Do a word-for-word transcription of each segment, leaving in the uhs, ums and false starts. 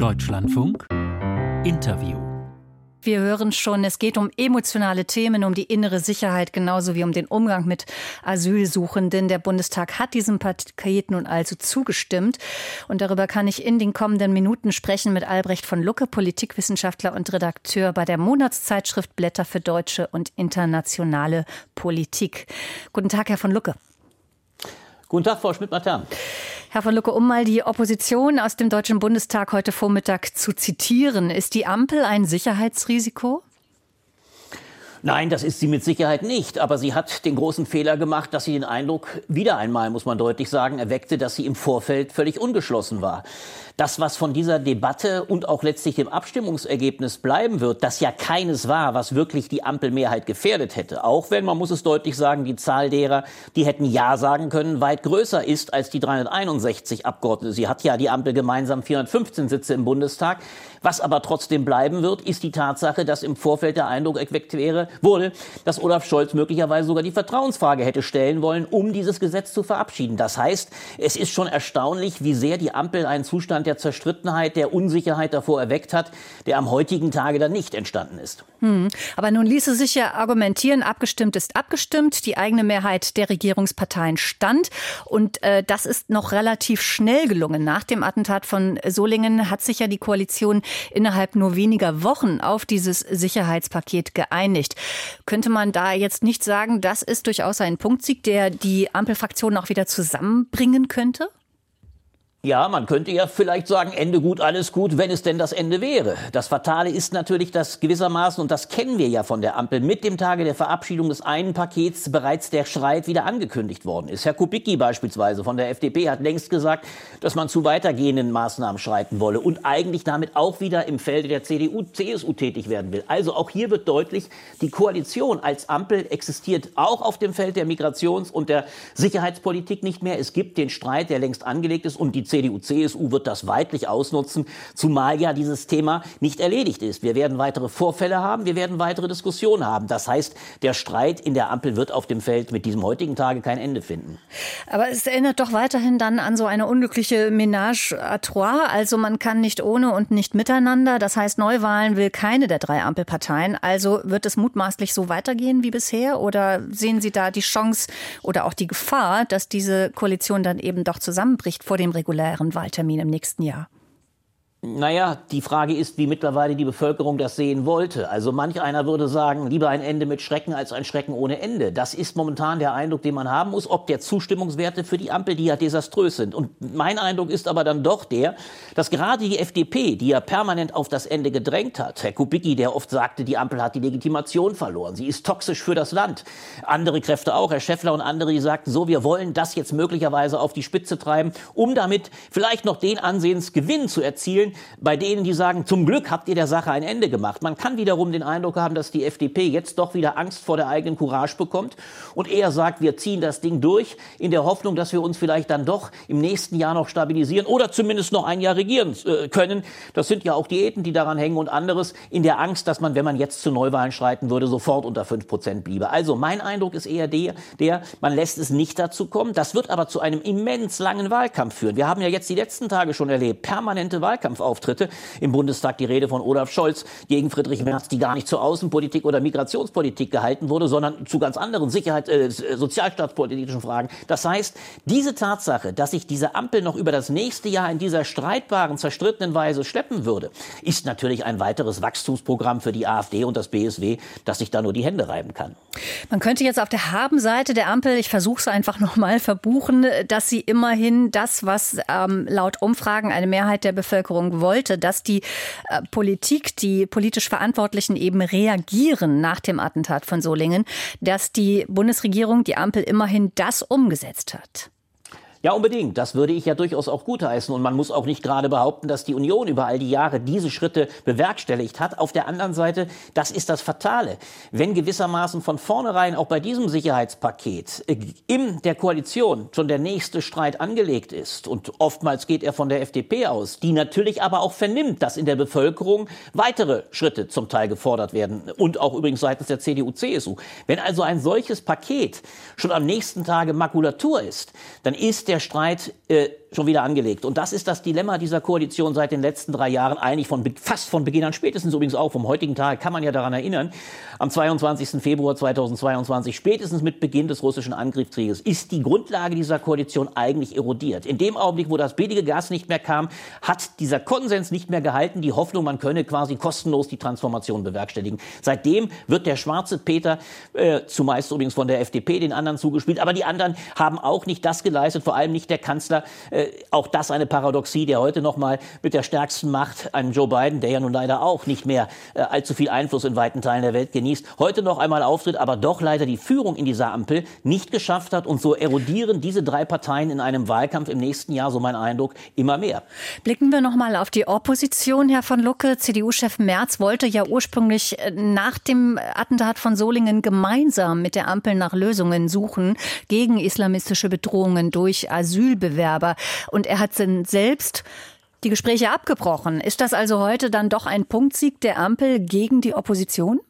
Deutschlandfunk Interview. Wir hören schon, es geht um emotionale Themen, um die innere Sicherheit, genauso wie um den Umgang mit Asylsuchenden. Der Bundestag hat diesem Paket nun also zugestimmt. Und darüber kann ich in den kommenden Minuten sprechen mit Albrecht von Lucke, Politikwissenschaftler und Redakteur bei der Monatszeitschrift Blätter für deutsche und internationale Politik. Guten Tag, Herr von Lucke. Guten Tag, Frau Schmidt-Mattern. Herr von Lucke, um mal die Opposition aus dem Deutschen Bundestag heute Vormittag zu zitieren, ist die Ampel ein Sicherheitsrisiko? Nein, das ist sie mit Sicherheit nicht. Aber sie hat den großen Fehler gemacht, dass sie den Eindruck, wieder einmal muss man deutlich sagen, erweckte, dass sie im Vorfeld völlig ungeschlossen war. Das, was von dieser Debatte und auch letztlich dem Abstimmungsergebnis bleiben wird, das ja keines war, was wirklich die Ampelmehrheit gefährdet hätte. Auch wenn, man muss es deutlich sagen, die Zahl derer, die hätten Ja sagen können, weit größer ist als die dreihunderteinundsechzig Abgeordnete. Sie hat ja die Ampel gemeinsam vierhundertfünfzehn Sitze im Bundestag. Was aber trotzdem bleiben wird, ist die Tatsache, dass im Vorfeld der Eindruck erweckt wäre, wurde, dass Olaf Scholz möglicherweise sogar die Vertrauensfrage hätte stellen wollen, um dieses Gesetz zu verabschieden. Das heißt, es ist schon erstaunlich, wie sehr die Ampel einen Zustand der Zerstrittenheit, der Unsicherheit davor erweckt hat, der am heutigen Tage dann nicht entstanden ist. Hm. Aber nun ließe sich ja argumentieren, abgestimmt ist abgestimmt, die eigene Mehrheit der Regierungsparteien stand und äh, das ist noch relativ schnell gelungen. Nach dem Attentat von Solingen hat sich ja die Koalition innerhalb nur weniger Wochen auf dieses Sicherheitspaket geeinigt. Könnte man da jetzt nicht sagen, das ist durchaus ein Punktsieg, der die Ampelfraktionen auch wieder zusammenbringen könnte? Ja, man könnte ja vielleicht sagen, Ende gut, alles gut, wenn es denn das Ende wäre. Das Fatale ist natürlich, dass gewissermaßen, und das kennen wir ja von der Ampel, mit dem Tage der Verabschiedung des einen Pakets bereits der Streit wieder angekündigt worden ist. Herr Kubicki beispielsweise von der F D P hat längst gesagt, dass man zu weitergehenden Maßnahmen schreiten wolle und eigentlich damit auch wieder im Felde der C D U, C S U tätig werden will. Also auch hier wird deutlich, die Koalition als Ampel existiert auch auf dem Feld der Migrations- und der Sicherheitspolitik nicht mehr. Es gibt den Streit, der längst angelegt ist, und die C D U, C S U wird das weitlich ausnutzen, zumal ja dieses Thema nicht erledigt ist. Wir werden weitere Vorfälle haben, wir werden weitere Diskussionen haben. Das heißt, der Streit in der Ampel wird auf dem Feld mit diesem heutigen Tage kein Ende finden. Aber es erinnert doch weiterhin dann an so eine unglückliche Ménage à trois. Also man kann nicht ohne und nicht miteinander. Das heißt, Neuwahlen will keine der drei Ampelparteien. Also wird es mutmaßlich so weitergehen wie bisher? Oder sehen Sie da die Chance oder auch die Gefahr, dass diese Koalition dann eben doch zusammenbricht vor dem regulären Wahltermin im nächsten Jahr? Naja, die Frage ist, wie mittlerweile die Bevölkerung das sehen wollte. Also manch einer würde sagen, lieber ein Ende mit Schrecken als ein Schrecken ohne Ende. Das ist momentan der Eindruck, den man haben muss, ob der Zustimmungswerte für die Ampel, die ja desaströs sind. Und mein Eindruck ist aber dann doch der, dass gerade die F D P, die ja permanent auf das Ende gedrängt hat, Herr Kubicki, der oft sagte, die Ampel hat die Legitimation verloren, sie ist toxisch für das Land. Andere Kräfte auch, Herr Schäffler und andere, die sagten, so, wir wollen das jetzt möglicherweise auf die Spitze treiben, um damit vielleicht noch den Ansehensgewinn zu erzielen, bei denen, die sagen, zum Glück habt ihr der Sache ein Ende gemacht. Man kann wiederum den Eindruck haben, dass die F D P jetzt doch wieder Angst vor der eigenen Courage bekommt und eher sagt, wir ziehen das Ding durch, in der Hoffnung, dass wir uns vielleicht dann doch im nächsten Jahr noch stabilisieren oder zumindest noch ein Jahr regieren äh, können. Das sind ja auch Diäten, die daran hängen und anderes, in der Angst, dass man, wenn man jetzt zu Neuwahlen schreiten würde, sofort unter fünf Prozent bliebe. Also mein Eindruck ist eher der, der, man lässt es nicht dazu kommen. Das wird aber zu einem immens langen Wahlkampf führen. Wir haben ja jetzt die letzten Tage schon erlebt, permanente Wahlkampf Auftritte. Im Bundestag die Rede von Olaf Scholz gegen Friedrich Merz, die gar nicht zur Außenpolitik oder Migrationspolitik gehalten wurde, sondern zu ganz anderen Sicherheits-, äh, sozialstaatspolitischen Fragen. Das heißt, diese Tatsache, dass sich diese Ampel noch über das nächste Jahr in dieser streitbaren, zerstrittenen Weise schleppen würde, ist natürlich ein weiteres Wachstumsprogramm für die AfD und das B S W, das sich da nur die Hände reiben kann. Man könnte jetzt auf der Habenseite der Ampel, ich versuche es einfach nochmal, verbuchen, dass sie immerhin das, was ähm, laut Umfragen eine Mehrheit der Bevölkerung wollte, dass die äh, Politik, die politisch Verantwortlichen eben reagieren nach dem Attentat von Solingen, dass die Bundesregierung, die Ampel immerhin das umgesetzt hat. Ja, unbedingt. Das würde ich ja durchaus auch gutheißen. Und man muss auch nicht gerade behaupten, dass die Union über all die Jahre diese Schritte bewerkstelligt hat. Auf der anderen Seite, das ist das Fatale. Wenn gewissermaßen von vornherein auch bei diesem Sicherheitspaket in der Koalition schon der nächste Streit angelegt ist, und oftmals geht er von der F D P aus, die natürlich aber auch vernimmt, dass in der Bevölkerung weitere Schritte zum Teil gefordert werden und auch übrigens seitens der C D U, C S U. Wenn also ein solches Paket schon am nächsten Tage Makulatur ist, dann ist der Streit äh, schon wieder angelegt. Und das ist das Dilemma dieser Koalition seit den letzten drei Jahren, eigentlich von fast von Beginn an, spätestens übrigens auch vom heutigen Tag, kann man ja daran erinnern, am zweiundzwanzigsten Februar zweitausendzweiundzwanzig, spätestens mit Beginn des russischen Angriffskrieges, ist die Grundlage dieser Koalition eigentlich erodiert. In dem Augenblick, wo das billige Gas nicht mehr kam, hat dieser Konsens nicht mehr gehalten, die Hoffnung, man könne quasi kostenlos die Transformation bewerkstelligen. Seitdem wird der schwarze Peter, äh, zumeist übrigens von der F D P, den anderen zugespielt, aber die anderen haben auch nicht das geleistet, vor allem nicht der Kanzler. Äh, auch das eine Paradoxie, der heute noch mal mit der stärksten Macht, einem Joe Biden, der ja nun leider auch nicht mehr äh, allzu viel Einfluss in weiten Teilen der Welt genießt, heute noch einmal auftritt, aber doch leider die Führung in dieser Ampel nicht geschafft hat. Und so erodieren diese drei Parteien in einem Wahlkampf im nächsten Jahr, so mein Eindruck, immer mehr. Blicken wir noch mal auf die Opposition, Herr von Lucke. C D U-Chef Merz wollte ja ursprünglich nach dem Attentat von Solingen gemeinsam mit der Ampel nach Lösungen suchen gegen islamistische Bedrohungen durch Asylbewerber. Und er hat selbst die Gespräche abgebrochen. Ist das also heute dann doch ein Punktsieg der Ampel gegen die Opposition?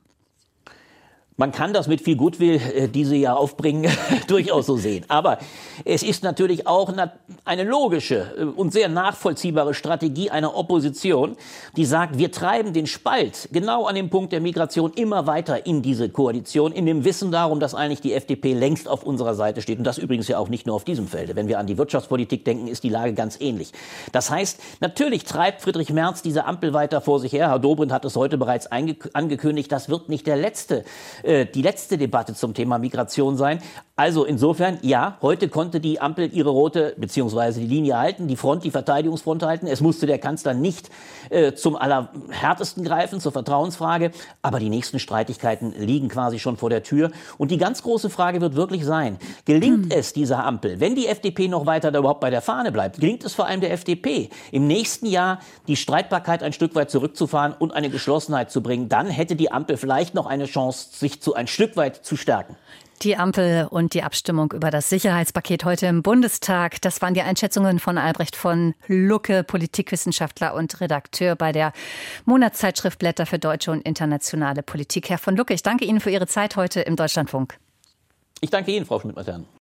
Man kann das mit viel Goodwill, äh, die sie ja aufbringen, durchaus so sehen. Aber es ist natürlich auch eine logische äh, und sehr nachvollziehbare Strategie einer Opposition, die sagt, wir treiben den Spalt genau an dem Punkt der Migration immer weiter in diese Koalition, in dem Wissen darum, dass eigentlich die F D P längst auf unserer Seite steht. Und das übrigens ja auch nicht nur auf diesem Felde. Wenn wir an die Wirtschaftspolitik denken, ist die Lage ganz ähnlich. Das heißt, natürlich treibt Friedrich Merz diese Ampel weiter vor sich her. Herr Dobrindt hat es heute bereits angekündigt, das wird nicht der letzte die letzte Debatte zum Thema Migration sein. Also insofern, ja, heute konnte die Ampel ihre rote beziehungsweise die Linie halten, die Front, die Verteidigungsfront halten. Es musste der Kanzler nicht äh, zum Allerhärtesten greifen, zur Vertrauensfrage. Aber die nächsten Streitigkeiten liegen quasi schon vor der Tür. Und die ganz große Frage wird wirklich sein, gelingt hm. es dieser Ampel, wenn die F D P noch weiter da überhaupt bei der Fahne bleibt, gelingt es vor allem der F D P, im nächsten Jahr die Streitbarkeit ein Stück weit zurückzufahren und eine Geschlossenheit zu bringen, dann hätte die Ampel vielleicht noch eine Chance, sich zu ein Stück weit zu stärken. Die Ampel und die Abstimmung über das Sicherheitspaket heute im Bundestag. Das waren die Einschätzungen von Albrecht von Lucke, Politikwissenschaftler und Redakteur bei der Monatszeitschrift Blätter für deutsche und internationale Politik. Herr von Lucke, ich danke Ihnen für Ihre Zeit heute im Deutschlandfunk. Ich danke Ihnen, Frau Schmidt-Mattern.